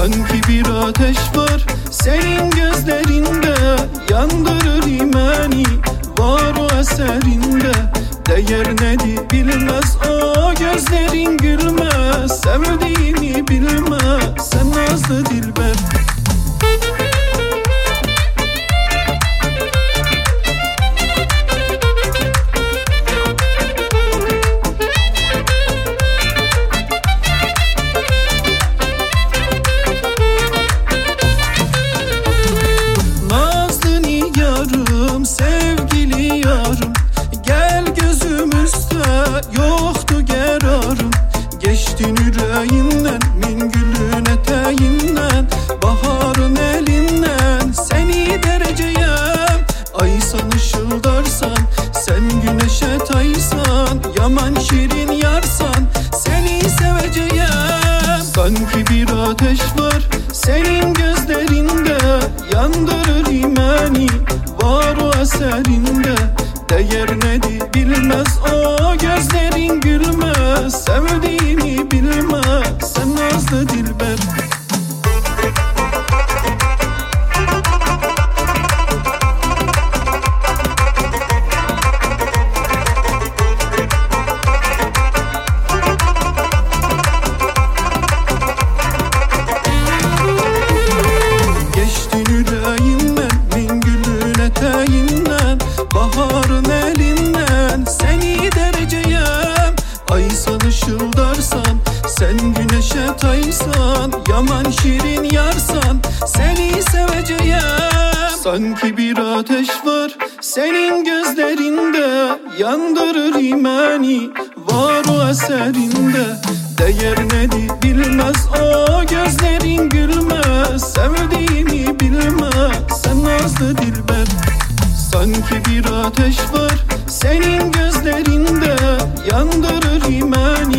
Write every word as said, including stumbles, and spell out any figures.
Sanki bir ateş var senin gözlerinde, yandırır imani var o eserinde. Değer nedir bilmez o gözlerin, gülmez sevdiğini bilmez sen nazlı dilber. Sevgili yarım, gel gözümüzde yoktu gerarım. Geçtin yüreğinden, min gülün eteğinden, baharın elinden. Seni dereceye aysan ışıldarsan, sen güneşe taysan, yaman şirin yarsan, seni seveceğim. Sanki bir ateş var senin gözlerinde, yandırır imani var o eserinde. Değer nedir bilmez o gözlerin, gülmez sevdiğini bilmez sen nazlı dilber. Geçtin yüreğinden, min gülün eteğinden, baharın elinden. Seni dereceye aysan ışıldarsan, sen güneşe taysan, yaman şirin yarsan, seni seveceğim. Sanki bir ateş var senin gözlerinde, yandırır imani var o eserinde. Değer nedir bilmez o gözlerin, gülmez sevdiğini bilmez sen nazlı dilber. Sanki bir ateş var senin gözlerinde, yandırır imani